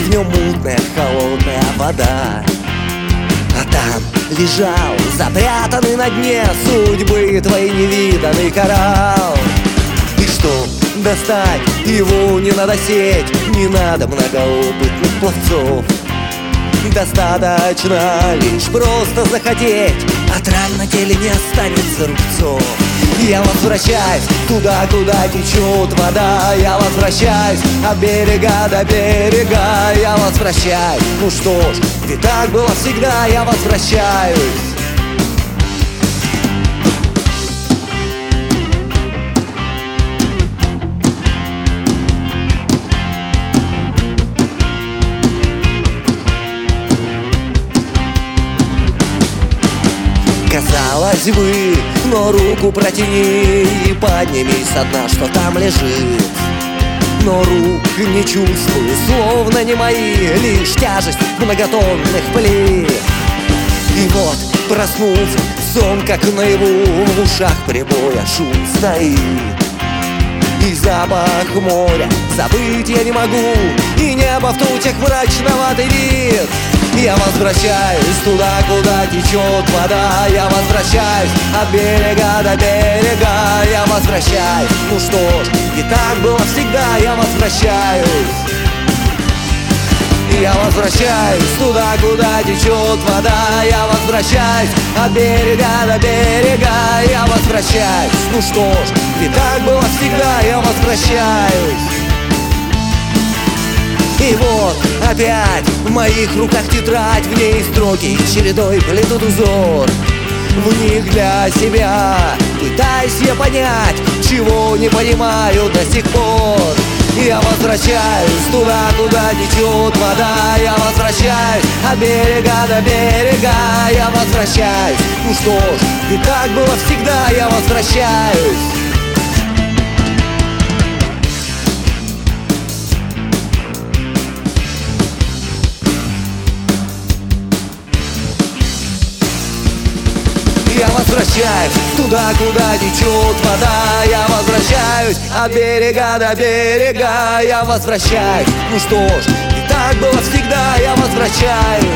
в нем мутная, холодная вода. А там лежал запрятанный на дне судьбы твоей невиданный коралл. И чтоб достать его, не надо сеть, не надо многоопытных пловцов. Достаточно лишь просто захотеть, от ран на теле не останется рубцов. Я возвращаюсь туда, куда течет вода. Я возвращаюсь от берега до берега. Я возвращаюсь, ну что ж, ведь так было всегда. Я возвращаюсь. Казалось бы, но руку протяни и поднимись со дна, что там лежит. Но рук не чувствую, словно не мои, лишь тяжесть многотонных плит. И вот проснулся, сон как наяву, в ушах прибоя шум стоит. И запах моря забыть я не могу, и небо в тучах мрачноватый вид. Я возвращаюсь туда, куда течет вода. Я возвращаюсь от берега до берега. Я возвращаюсь, ну что ж, и так было всегда. Я возвращаюсь. Я возвращаюсь туда, куда течет вода. Я возвращаюсь от берега до берега. Я возвращаюсь, ну что ж, и так было всегда. Я возвращаюсь. И вот опять в моих руках тетрадь, в ней строки чередой плетут узор. В них для себя пытаюсь я понять, чего не понимаю до сих пор. Я возвращаюсь туда, куда течет вода. Я возвращаюсь от берега до берега. Я возвращаюсь, ну что ж, и так было всегда. Я возвращаюсь. Я возвращаюсь туда, куда течет вода. Я возвращаюсь от берега до берега. Я возвращаюсь, ну что ж, и так было всегда. Я возвращаюсь.